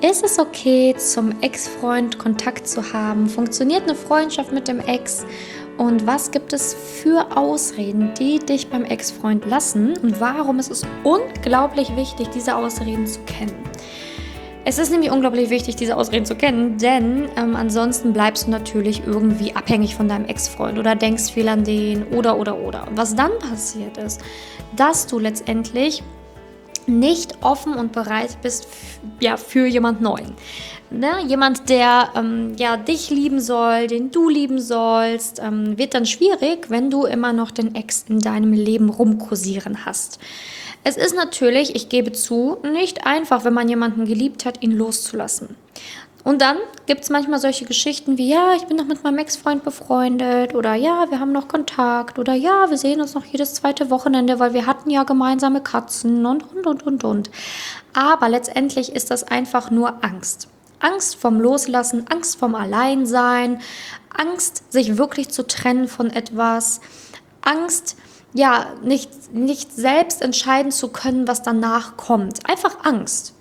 Ist es okay, zum Ex-Freund Kontakt zu haben? Funktioniert eine Freundschaft mit dem Ex? Und was gibt es für Ausreden, die dich beim Ex-Freund lassen? Und warum ist es unglaublich wichtig, diese Ausreden zu kennen? Es ist nämlich unglaublich wichtig, diese Ausreden zu kennen, denn ansonsten bleibst du natürlich irgendwie abhängig von deinem Ex-Freund oder denkst viel an den oder. Und was dann passiert ist, dass du letztendlich nicht offen und bereit bist für jemand Neuen. Ne? Jemand, der dich lieben soll, den du lieben sollst, wird dann schwierig, wenn du immer noch den Ex in deinem Leben rumkursieren hast. Es ist natürlich, ich gebe zu, nicht einfach, wenn man jemanden geliebt hat, ihn loszulassen. Und dann gibt es manchmal solche Geschichten wie, ja, ich bin noch mit meinem Ex-Freund befreundet oder ja, wir haben noch Kontakt oder ja, wir sehen uns noch jedes zweite Wochenende, weil wir hatten ja gemeinsame Katzen und. Aber letztendlich ist das einfach nur Angst. Angst vom Loslassen, Angst vom Alleinsein, Angst, sich wirklich zu trennen von etwas, Angst, nicht selbst entscheiden zu können, was danach kommt. Einfach Angst.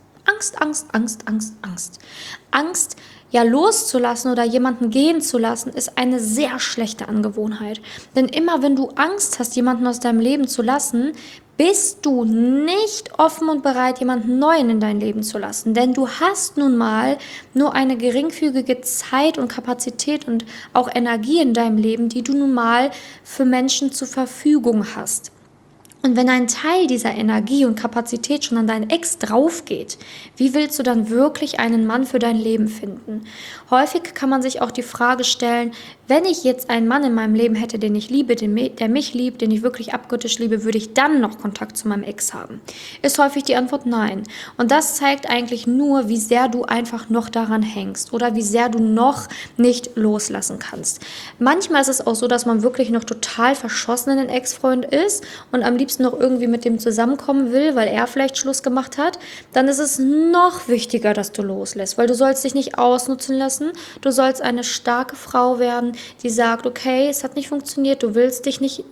Angst, loszulassen oder jemanden gehen zu lassen, ist eine sehr schlechte Angewohnheit. Denn immer wenn du Angst hast, jemanden aus deinem Leben zu lassen, bist du nicht offen und bereit, jemanden Neuen in dein Leben zu lassen. Denn du hast nun mal nur eine geringfügige Zeit und Kapazität und auch Energie in deinem Leben, die du nun mal für Menschen zur Verfügung hast. Und wenn ein Teil dieser Energie und Kapazität schon an deinen Ex drauf geht, wie willst du dann wirklich einen Mann für dein Leben finden? Häufig kann man sich auch die Frage stellen, wenn ich jetzt einen Mann in meinem Leben hätte, den ich liebe, der mich liebt, den ich wirklich abgöttisch liebe, würde ich dann noch Kontakt zu meinem Ex haben? Ist häufig die Antwort nein. Und das zeigt eigentlich nur, wie sehr du einfach noch daran hängst oder wie sehr du noch nicht loslassen kannst. Manchmal ist es auch so, dass man wirklich noch total verschossen in den Ex-Freund ist und am liebsten noch irgendwie mit dem zusammenkommen will, weil er vielleicht Schluss gemacht hat. Dann ist es noch wichtiger, dass du loslässt, weil du sollst dich nicht ausnutzen lassen. Du sollst eine starke Frau werden, die sagt, okay, es hat nicht funktioniert, du willst nicht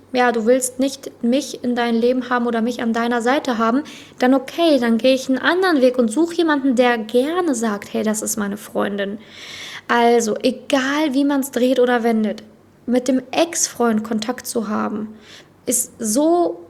mich in deinem Leben haben oder mich an deiner Seite haben, dann okay, dann gehe ich einen anderen Weg und suche jemanden, der gerne sagt, hey, das ist meine Freundin. Also, egal wie man es dreht oder wendet, mit dem Ex-Freund Kontakt zu haben, ist so,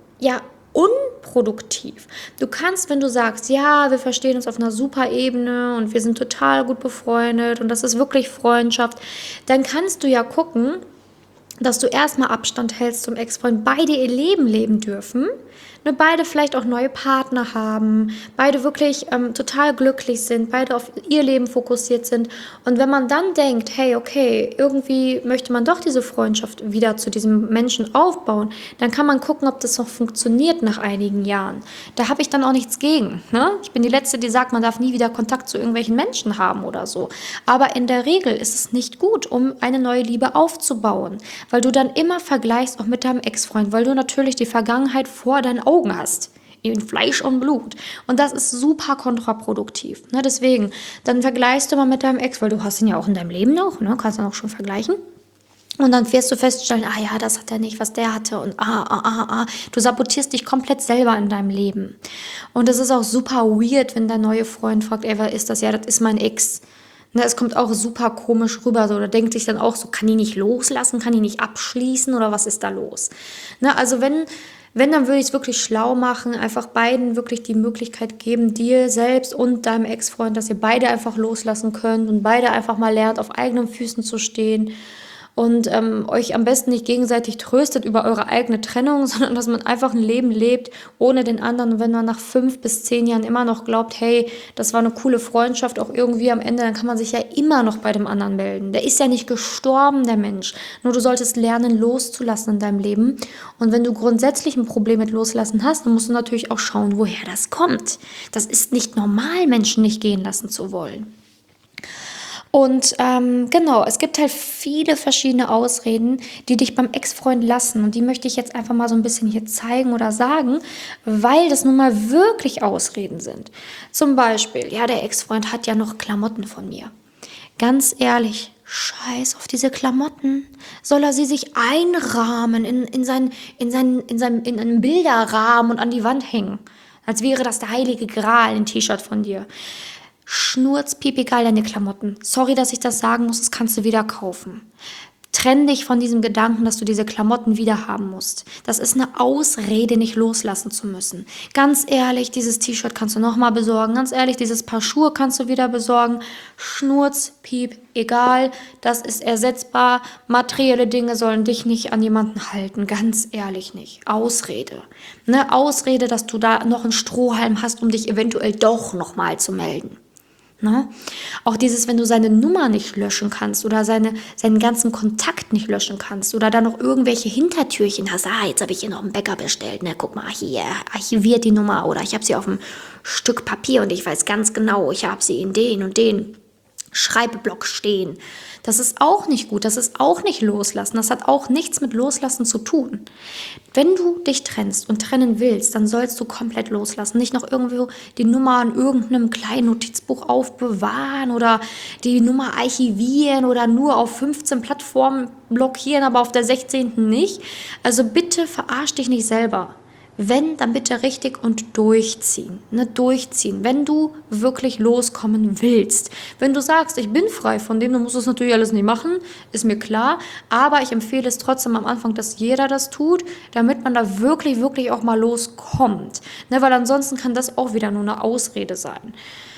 unproduktiv. Du kannst, wenn du sagst, ja, wir verstehen uns auf einer super Ebene und wir sind total gut befreundet und das ist wirklich Freundschaft, dann kannst du ja gucken, dass du erstmal Abstand hältst zum Ex-Freund, beide ihr Leben leben dürfen, beide vielleicht auch neue Partner haben, beide wirklich total glücklich sind, beide auf ihr Leben fokussiert sind. Und wenn man dann denkt, hey, okay, irgendwie möchte man doch diese Freundschaft wieder zu diesem Menschen aufbauen, dann kann man gucken, ob das noch funktioniert nach einigen Jahren. Da habe ich dann auch nichts gegen. Ne? Ich bin die Letzte, die sagt, man darf nie wieder Kontakt zu irgendwelchen Menschen haben oder so. Aber in der Regel ist es nicht gut, um eine neue Liebe aufzubauen, weil du dann immer vergleichst, auch mit deinem Ex-Freund, weil du natürlich die Vergangenheit vor deinen Augen hast, in Fleisch und Blut. Und das ist super kontraproduktiv. Ne? Deswegen, dann vergleichst du mal mit deinem Ex, weil du hast ihn ja auch in deinem Leben noch, ne? Kannst du auch schon vergleichen. Und dann wirst du feststellen, das hat er nicht, was der hatte und Du sabotierst dich komplett selber in deinem Leben. Und es ist auch super weird, wenn dein neuer Freund fragt, ey, wer ist das? Ja, das ist mein Ex. Ne, es kommt auch super komisch rüber, so, oder denkt sich dann auch so, kann ich nicht loslassen, kann ich nicht abschließen oder was ist da los? Ne, also wenn, dann würde ich es wirklich schlau machen, einfach beiden wirklich die Möglichkeit geben, dir selbst und deinem Ex-Freund, dass ihr beide einfach loslassen könnt und beide einfach mal lernt, auf eigenen Füßen zu stehen und euch am besten nicht gegenseitig tröstet über eure eigene Trennung, sondern dass man einfach ein Leben lebt ohne den anderen. Und wenn man nach 5 bis 10 Jahren immer noch glaubt, hey, das war eine coole Freundschaft, auch irgendwie am Ende, dann kann man sich ja immer noch bei dem anderen melden. Der ist ja nicht gestorben, der Mensch. Nur du solltest lernen, loszulassen in deinem Leben. Und wenn du grundsätzlich ein Problem mit Loslassen hast, dann musst du natürlich auch schauen, woher das kommt. Das ist nicht normal, Menschen nicht gehen lassen zu wollen. Und es gibt halt viele verschiedene Ausreden, die dich beim Ex-Freund lassen. Und die möchte ich jetzt einfach mal so ein bisschen hier zeigen oder sagen, weil das nun mal wirklich Ausreden sind. Zum Beispiel, der Ex-Freund hat ja noch Klamotten von mir. Ganz ehrlich, scheiß auf diese Klamotten. Soll er sie sich einrahmen in einen Bilderrahmen und an die Wand hängen? Als wäre das der heilige Gral, ein T-Shirt von dir. Schnurzpiep egal deine Klamotten. Sorry, dass ich das sagen muss, das kannst du wieder kaufen. Trenn dich von diesem Gedanken, dass du diese Klamotten wieder haben musst. Das ist eine Ausrede, nicht loslassen zu müssen. Ganz ehrlich, dieses T-Shirt kannst du nochmal besorgen. Ganz ehrlich, dieses Paar Schuhe kannst du wieder besorgen. Schnurz, Piep, egal, das ist ersetzbar. Materielle Dinge sollen dich nicht an jemanden halten. Ganz ehrlich nicht. Ausrede. Eine Ausrede, dass du da noch einen Strohhalm hast, um dich eventuell doch nochmal zu melden. Ne? Auch dieses, wenn du seine Nummer nicht löschen kannst oder seinen ganzen Kontakt nicht löschen kannst oder da noch irgendwelche Hintertürchen hast. Jetzt habe ich hier noch einen Bäcker bestellt. Ne? Guck mal, hier archiviert die Nummer oder ich habe sie auf einem Stück Papier und ich weiß ganz genau, ich habe sie in den und den Schreibblock stehen. Das ist auch nicht gut, das ist auch nicht loslassen, das hat auch nichts mit Loslassen zu tun. Wenn du dich trennst und trennen willst, dann sollst du komplett loslassen, nicht noch irgendwo die Nummer an irgendeinem kleinen Notizbuch aufbewahren oder die Nummer archivieren oder nur auf 15 Plattformen blockieren, aber auf der 16. nicht. Also bitte verarsch dich nicht selber. Wenn, dann bitte richtig und durchziehen. Ne, durchziehen, wenn du wirklich loskommen willst. Wenn du sagst, ich bin frei von dem, dann musst du es natürlich alles nicht machen, ist mir klar. Aber ich empfehle es trotzdem am Anfang, dass jeder das tut, damit man da wirklich, wirklich auch mal loskommt. Ne, weil ansonsten kann das auch wieder nur eine Ausrede sein.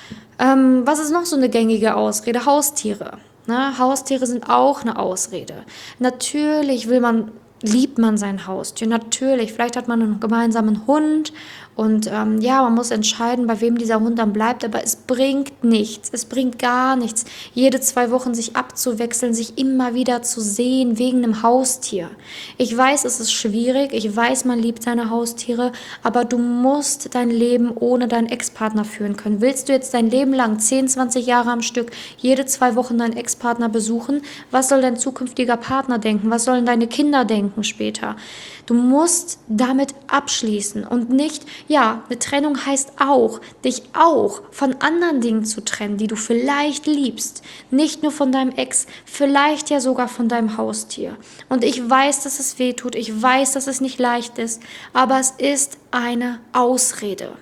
Was ist noch so eine gängige Ausrede? Haustiere. Ne, Haustiere sind auch eine Ausrede. Natürlich liebt man sein Haustier, natürlich. Vielleicht hat man einen gemeinsamen Hund und man muss entscheiden, bei wem dieser Hund dann bleibt, aber es bringt nichts, es bringt gar nichts, jede 2 Wochen sich abzuwechseln, sich immer wieder zu sehen wegen einem Haustier. Ich weiß, es ist schwierig, ich weiß, man liebt seine Haustiere, aber du musst dein Leben ohne deinen Ex-Partner führen können. Willst du jetzt dein Leben lang 10, 20 Jahre am Stück jede 2 Wochen deinen Ex-Partner besuchen? Was soll dein zukünftiger Partner denken? Was sollen deine Kinder denken später? Du musst damit abschließen und nicht, eine Trennung heißt auch, dich auch von anderen Dingen zu trennen, die du vielleicht liebst. Nicht nur von deinem Ex, vielleicht ja sogar von deinem Haustier. Und ich weiß, dass es weh tut, ich weiß, dass es nicht leicht ist, aber es ist eine Ausrede.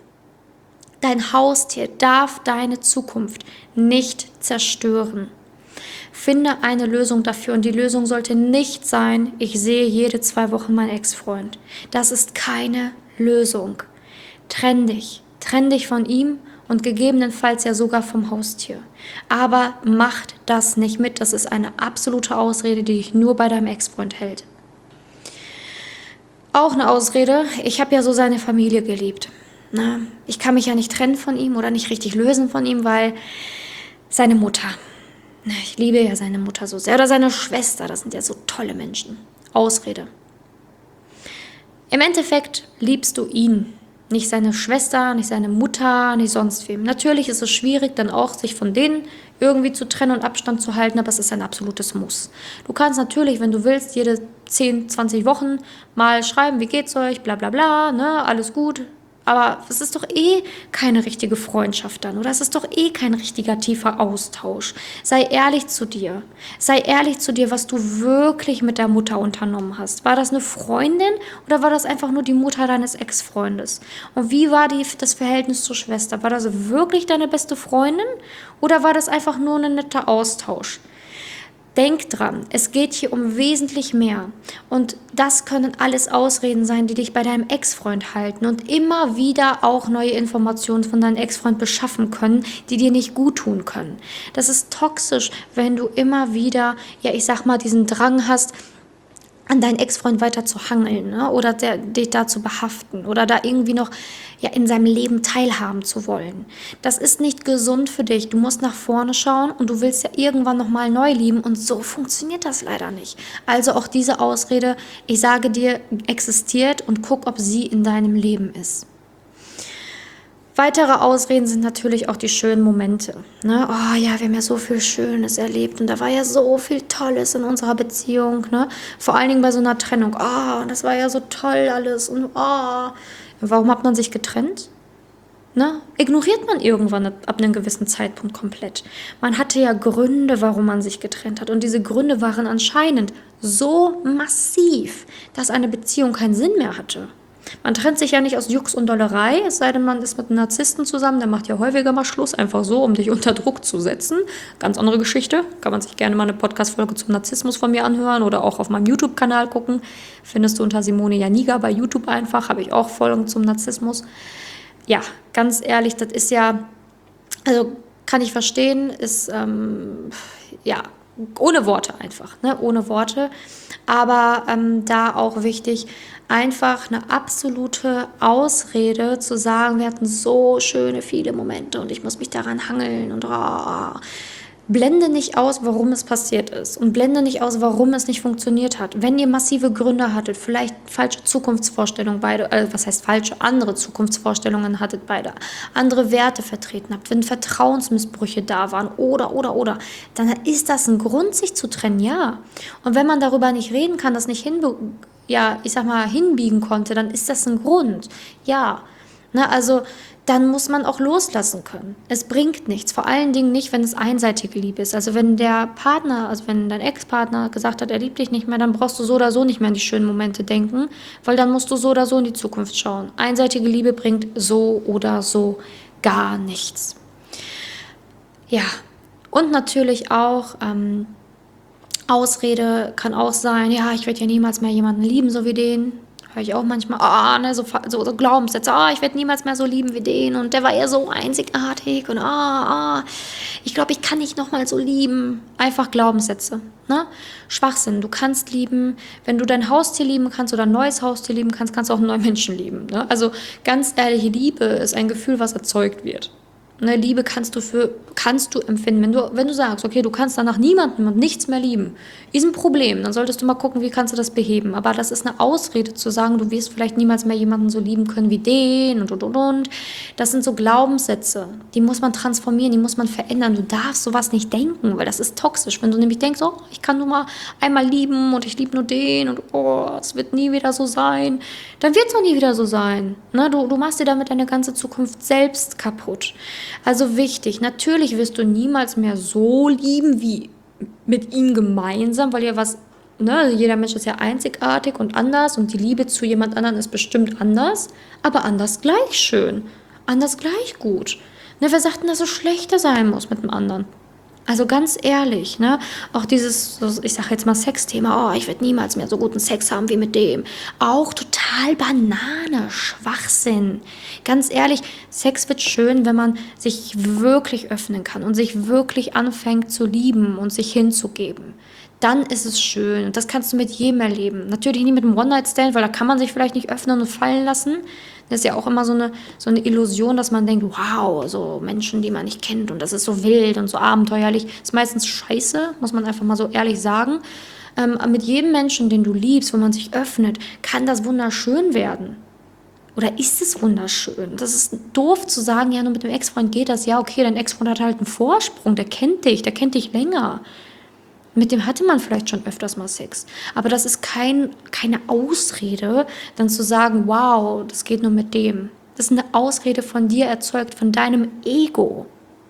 Dein Haustier darf deine Zukunft nicht zerstören. Finde eine Lösung dafür und die Lösung sollte nicht sein, ich sehe jede 2 Wochen meinen Ex-Freund. Das ist keine Lösung. Trenn dich von ihm und gegebenenfalls ja sogar vom Haustier. Aber macht das nicht mit, das ist eine absolute Ausrede, die dich nur bei deinem Ex-Freund hält. Auch eine Ausrede, ich habe ja so seine Familie geliebt. Na, ich kann mich ja nicht trennen von ihm oder nicht richtig lösen von ihm, weil seine Mutter... Ich liebe ja seine Mutter so sehr. Oder seine Schwester, das sind ja so tolle Menschen. Ausrede. Im Endeffekt liebst du ihn. Nicht seine Schwester, nicht seine Mutter, nicht sonst wem. Natürlich ist es schwierig, dann auch sich von denen irgendwie zu trennen und Abstand zu halten, aber es ist ein absolutes Muss. Du kannst natürlich, wenn du willst, jede 10, 20 Wochen mal schreiben, wie geht's euch, bla bla bla, ne, alles gut. Aber es ist doch keine richtige Freundschaft dann, oder? Es ist doch kein richtiger tiefer Austausch. Sei ehrlich zu dir. Sei ehrlich zu dir, was du wirklich mit der Mutter unternommen hast. War das eine Freundin oder war das einfach nur die Mutter deines Ex-Freundes? Und wie war das Verhältnis zur Schwester? War das wirklich deine beste Freundin oder war das einfach nur ein netter Austausch? Denk dran, es geht hier um wesentlich mehr. Und das können alles Ausreden sein, die dich bei deinem Ex-Freund halten und immer wieder auch neue Informationen von deinem Ex-Freund beschaffen können, die dir nicht gut tun können. Das ist toxisch, wenn du immer wieder, diesen Drang hast, an deinen Ex-Freund weiter zu hangeln, ne? Oder dich da zu behaften oder da irgendwie noch in seinem Leben teilhaben zu wollen. Das ist nicht gesund für dich. Du musst nach vorne schauen und du willst ja irgendwann nochmal neu lieben und so funktioniert das leider nicht. Also auch diese Ausrede, ich sage dir, existiert und guck, ob sie in deinem Leben ist. Weitere Ausreden sind natürlich auch die schönen Momente. Ne? Oh ja, wir haben ja so viel Schönes erlebt und da war ja so viel Tolles in unserer Beziehung. Ne? Vor allen Dingen bei so einer Trennung. Oh, das war ja so toll alles. Und warum hat man sich getrennt? Ne? Ignoriert man irgendwann ab einem gewissen Zeitpunkt komplett. Man hatte ja Gründe, warum man sich getrennt hat. Und diese Gründe waren anscheinend so massiv, dass eine Beziehung keinen Sinn mehr hatte. Man trennt sich ja nicht aus Jux und Dollerei, es sei denn, man ist mit einem Narzissten zusammen, der macht ja häufiger mal Schluss, einfach so, um dich unter Druck zu setzen. Ganz andere Geschichte, kann man sich gerne mal eine Podcast-Folge zum Narzissmus von mir anhören oder auch auf meinem YouTube-Kanal gucken. Findest du unter Simone Janiga bei YouTube einfach, habe ich auch Folgen zum Narzissmus. Ja, ganz ehrlich, das ist ja, also kann ich verstehen, ist, ja, ohne Worte einfach, ne? Ohne Worte. Aber da auch wichtig, einfach eine absolute Ausrede zu sagen, wir hatten so schöne, viele Momente und ich muss mich daran hangeln und blende nicht aus, warum es passiert ist und blende nicht aus, warum es nicht funktioniert hat. Wenn ihr massive Gründe hattet, vielleicht falsche Zukunftsvorstellungen beide, was heißt falsche, andere Zukunftsvorstellungen hattet beide, andere Werte vertreten habt, wenn Vertrauensmissbrüche da waren oder, dann ist das ein Grund, sich zu trennen, ja. Und wenn man darüber nicht reden kann, das nicht hinbiegen konnte, dann ist das ein Grund, ja. Ne, also dann muss man auch loslassen können. Es bringt nichts, vor allen Dingen nicht, wenn es einseitige Liebe ist. Also wenn der Partner, also wenn dein Ex-Partner gesagt hat, er liebt dich nicht mehr, dann brauchst du so oder so nicht mehr an die schönen Momente denken, weil dann musst du so oder so in die Zukunft schauen. Einseitige Liebe bringt so oder so gar nichts. Ja, und natürlich auch Ausrede kann auch sein, ja, ich werde ja niemals mehr jemanden lieben, so wie den. Höre ich auch manchmal, ne, so Glaubenssätze, ich werde niemals mehr so lieben wie den und der war ja so einzigartig und ich glaube, ich kann nicht nochmal so lieben. Einfach Glaubenssätze, ne? Schwachsinn, du kannst lieben, wenn du dein Haustier lieben kannst oder ein neues Haustier lieben kannst, kannst du auch einen neuen Menschen lieben, ne? Also ganz ehrliche Liebe ist ein Gefühl, was erzeugt wird. Ne, Liebe kannst du empfinden. Wenn du sagst, okay, du kannst danach niemanden und nichts mehr lieben, ist ein Problem. Dann solltest du mal gucken, wie kannst du das beheben. Aber das ist eine Ausrede zu sagen, du wirst vielleicht niemals mehr jemanden so lieben können wie den und. Das sind so Glaubenssätze. Die muss man transformieren, die muss man verändern. Du darfst sowas nicht denken, weil das ist toxisch. Wenn du nämlich denkst, ich kann nur mal einmal lieben und ich liebe nur den und es wird nie wieder so sein, dann wird es auch nie wieder so sein. Ne? Du machst dir damit deine ganze Zukunft selbst kaputt. Also wichtig, natürlich wirst du niemals mehr so lieben wie mit ihm gemeinsam, weil jeder Mensch ist ja einzigartig und anders und die Liebe zu jemand anderem ist bestimmt anders, aber anders gleich schön, anders gleich gut. Ne, wer sagt denn, dass es schlechter sein muss mit dem anderen? Also ganz ehrlich, ne, auch dieses, ich sage jetzt mal Sexthema, ich werde niemals mehr so guten Sex haben wie mit dem. Auch total Banane, Schwachsinn. Ganz ehrlich, Sex wird schön, wenn man sich wirklich öffnen kann und sich wirklich anfängt zu lieben und sich hinzugeben. Dann ist es schön und das kannst du mit jedem erleben. Natürlich nicht mit einem One-Night-Stand, weil da kann man sich vielleicht nicht öffnen und fallen lassen. Das ist ja auch immer so eine Illusion, dass man denkt, wow, so Menschen, die man nicht kennt und das ist so wild und so abenteuerlich. Das ist meistens scheiße, muss man einfach mal so ehrlich sagen. Mit jedem Menschen, den du liebst, wo man sich öffnet, kann das wunderschön werden. Oder ist es wunderschön? Das ist doof zu sagen, ja, nur mit dem Ex-Freund geht das. Ja, okay, dein Ex-Freund hat halt einen Vorsprung, der kennt dich länger. Mit dem hatte man vielleicht schon öfters mal Sex. Aber das ist keine Ausrede, dann zu sagen, wow, das geht nur mit dem. Das ist eine Ausrede von dir erzeugt, von deinem Ego.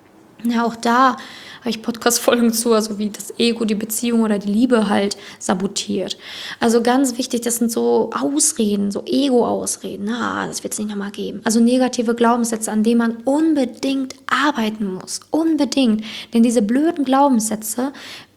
Ja, auch da habe ich Podcast-Folgen zu, also wie das Ego die Beziehung oder die Liebe halt sabotiert. Also ganz wichtig, das sind so Ausreden, so Ego-Ausreden. Das wird es nicht nochmal geben. Also negative Glaubenssätze, an denen man unbedingt arbeiten muss. Unbedingt. Denn diese blöden Glaubenssätze,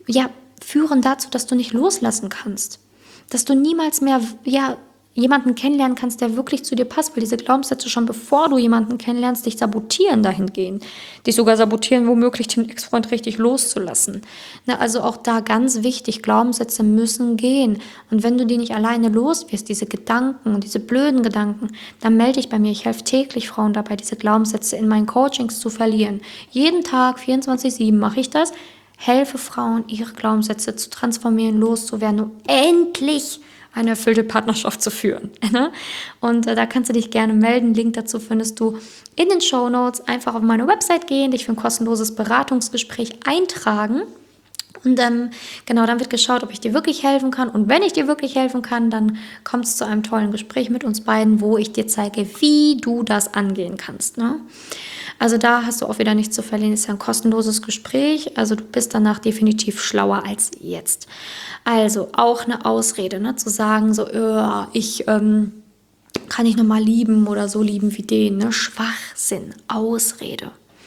führen dazu, dass du nicht loslassen kannst. Dass du niemals mehr, jemanden kennenlernen kannst, der wirklich zu dir passt, weil diese Glaubenssätze schon bevor du jemanden kennenlernst, dich sabotieren dahingehend. Dich sogar sabotieren, womöglich den Ex-Freund richtig loszulassen. Also auch da ganz wichtig, Glaubenssätze müssen gehen. Und wenn du die nicht alleine los wirst, diese Gedanken, diese blöden Gedanken, dann melde dich bei mir. Ich helfe täglich Frauen dabei, diese Glaubenssätze in meinen Coachings zu verlieren. Jeden Tag, 24/7 mache ich das. Helfe Frauen, ihre Glaubenssätze zu transformieren, loszuwerden, um endlich eine erfüllte Partnerschaft zu führen. Und da kannst du dich gerne melden. Link dazu findest du in den Shownotes. Einfach auf meine Website gehen, dich für ein kostenloses Beratungsgespräch eintragen. Und dann wird geschaut, ob ich dir wirklich helfen kann. Und wenn ich dir wirklich helfen kann, dann kommt es zu einem tollen Gespräch mit uns beiden, wo ich dir zeige, wie du das angehen kannst. Ne? Also da hast du auch wieder nichts zu verlieren. Es ist ja ein kostenloses Gespräch. Also du bist danach definitiv schlauer als jetzt. Also auch eine Ausrede, ne? Zu sagen, so, ich kann ich nochmal lieben oder so lieben wie den, ne? Schwachsinn, Ausrede.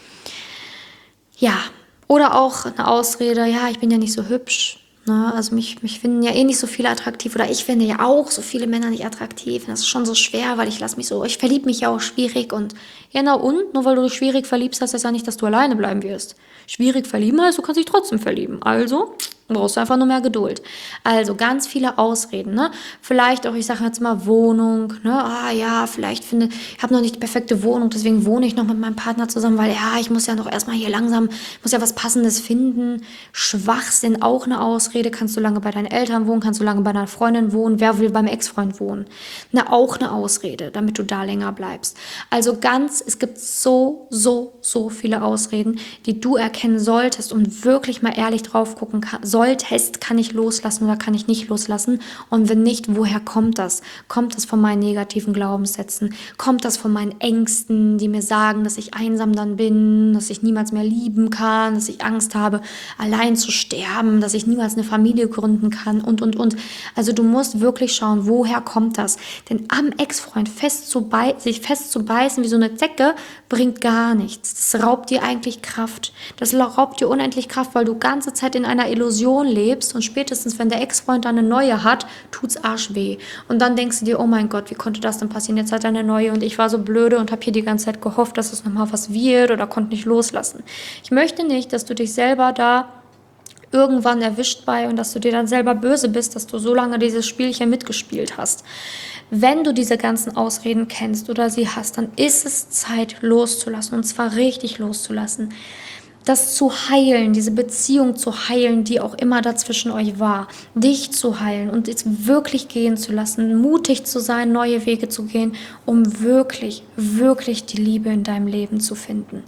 Ja, oder auch eine Ausrede, ja, ich bin ja nicht so hübsch. Ne? Also mich finden ja eh nicht so viele attraktiv oder ich finde ja auch so viele Männer nicht attraktiv. Und das ist schon so schwer, weil ich verliebe mich ja auch schwierig und ja, na und? Nur weil du dich schwierig verliebst, heißt das ja nicht, dass du alleine bleiben wirst. Schwierig verlieben heißt, du kannst dich trotzdem verlieben. Also brauchst du einfach nur mehr Geduld. Also ganz viele Ausreden, ne? Vielleicht auch, ich sage jetzt mal Wohnung, ne? Ah ja, vielleicht ich habe noch nicht die perfekte Wohnung, deswegen wohne ich noch mit meinem Partner zusammen, weil ja, ich muss ja noch erstmal hier langsam, muss ja was Passendes finden. Schwachsinn, auch eine Ausrede. Kannst du lange bei deinen Eltern wohnen, kannst du lange bei deiner Freundin wohnen, wer will beim Ex-Freund wohnen? Na, auch eine Ausrede, damit du da länger bleibst. Also es gibt so viele Ausreden, die du erkennen solltest und wirklich mal ehrlich drauf gucken solltest, kann ich loslassen oder kann ich nicht loslassen? Und wenn nicht, woher kommt das? Kommt das von meinen negativen Glaubenssätzen? Kommt das von meinen Ängsten, die mir sagen, dass ich einsam dann bin, dass ich niemals mehr lieben kann, dass ich Angst habe, allein zu sterben, dass ich niemals eine Familie gründen kann und. Also du musst wirklich schauen, woher kommt das? Denn am Ex-Freund sich festzubeißen wie so eine Zecke, bringt gar nichts. Das raubt dir eigentlich Kraft. Das raubt dir unendlich Kraft, weil du ganze Zeit in einer Illusion lebst und spätestens, wenn der Ex-Freund dann eine neue hat, tut's arschweh. Und dann denkst du dir, oh mein Gott, wie konnte das denn passieren? Jetzt hat er eine neue und ich war so blöde und habe hier die ganze Zeit gehofft, dass es nochmal was wird oder konnte nicht loslassen. Ich möchte nicht, dass du dich selber da irgendwann erwischt bei und dass du dir dann selber böse bist, dass du so lange dieses Spielchen mitgespielt hast. Wenn du diese ganzen Ausreden kennst oder sie hast, dann ist es Zeit loszulassen und zwar richtig loszulassen. Das zu heilen, diese Beziehung zu heilen, die auch immer dazwischen euch war, dich zu heilen und es wirklich gehen zu lassen, mutig zu sein, neue Wege zu gehen, um wirklich die Liebe in deinem Leben zu finden.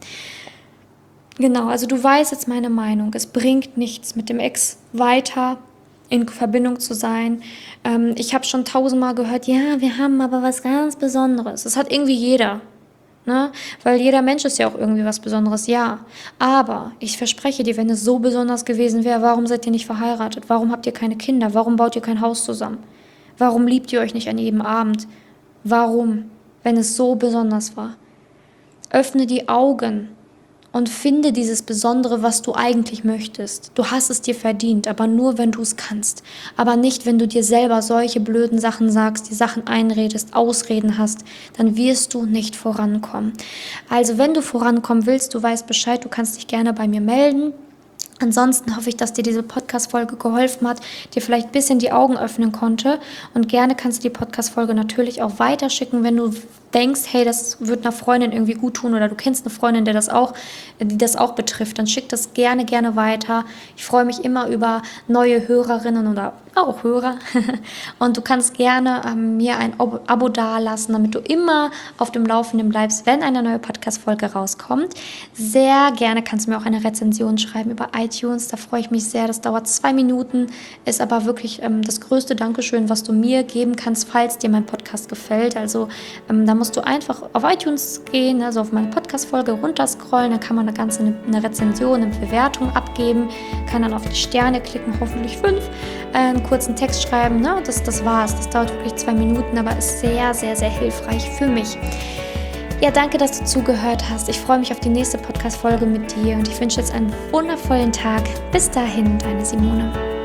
Genau, also du weißt jetzt meine Meinung. Es bringt nichts, mit dem Ex weiter in Verbindung zu sein. Ich habe schon 1000-mal gehört, ja, wir haben aber was ganz Besonderes. Das hat irgendwie jeder. Ne? Weil jeder Mensch ist ja auch irgendwie was Besonderes, ja. Aber ich verspreche dir, wenn es so besonders gewesen wäre, warum seid ihr nicht verheiratet? Warum habt ihr keine Kinder? Warum baut ihr kein Haus zusammen? Warum liebt ihr euch nicht an jedem Abend? Warum, wenn es so besonders war? Öffne die Augen und finde dieses Besondere, was du eigentlich möchtest. Du hast es dir verdient, aber nur, wenn du es kannst. Aber nicht, wenn du dir selber solche blöden Sachen sagst, die Sachen einredest, Ausreden hast, dann wirst du nicht vorankommen. Also wenn du vorankommen willst, du weißt Bescheid, du kannst dich gerne bei mir melden. Ansonsten hoffe ich, dass dir diese Podcast-Folge geholfen hat, dir vielleicht ein bisschen die Augen öffnen konnte. Und gerne kannst du die Podcast-Folge natürlich auch weiterschicken, wenn du denkst, hey, das wird einer Freundin irgendwie gut tun oder du kennst eine Freundin, die das auch betrifft, dann schick das gerne weiter. Ich freue mich immer über neue Hörerinnen oder auch Hörer. Und du kannst gerne mir ein Abo dalassen, damit du immer auf dem Laufenden bleibst, wenn eine neue Podcast-Folge rauskommt. Sehr gerne kannst du mir auch eine Rezension schreiben über iTunes. Da freue ich mich sehr. Das dauert 2 Minuten, ist aber wirklich das größte Dankeschön, was du mir geben kannst, falls dir mein Podcast gefällt. Also da musst du einfach auf iTunes gehen, also auf meine Podcast-Folge runterscrollen, dann kann man eine Rezension, eine Bewertung abgeben, kann dann auf die Sterne klicken, hoffentlich 5, einen kurzen Text schreiben, ne? Das war's. Das dauert wirklich 2 Minuten, aber ist sehr hilfreich für mich. Ja, danke, dass du zugehört hast. Ich freue mich auf die nächste Podcast-Folge mit dir und ich wünsche jetzt einen wundervollen Tag. Bis dahin, deine Simone.